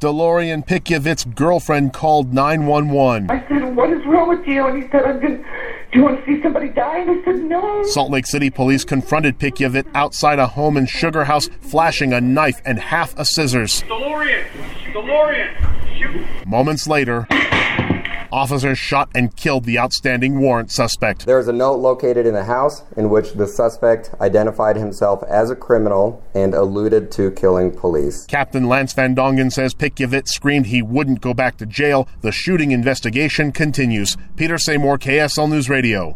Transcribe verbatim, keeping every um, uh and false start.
DeLorean Pikyavit's girlfriend called nine one one. I said, what is wrong with you? And he said, I'm going to, do you want to see somebody die? And I said, no. Salt Lake City police confronted Pikyavit outside a home in Sugar House, flashing a knife and half a scissors. DeLorean! DeLorean! Shoot! Moments later, officers shot and killed the outstanding warrant suspect. There is a note located in the house in which the suspect identified himself as a criminal and alluded to killing police. Captain Lance Van Dongen says Pikyavit screamed he wouldn't go back to jail. The shooting investigation continues. Peter Seymour, K S L News Radio.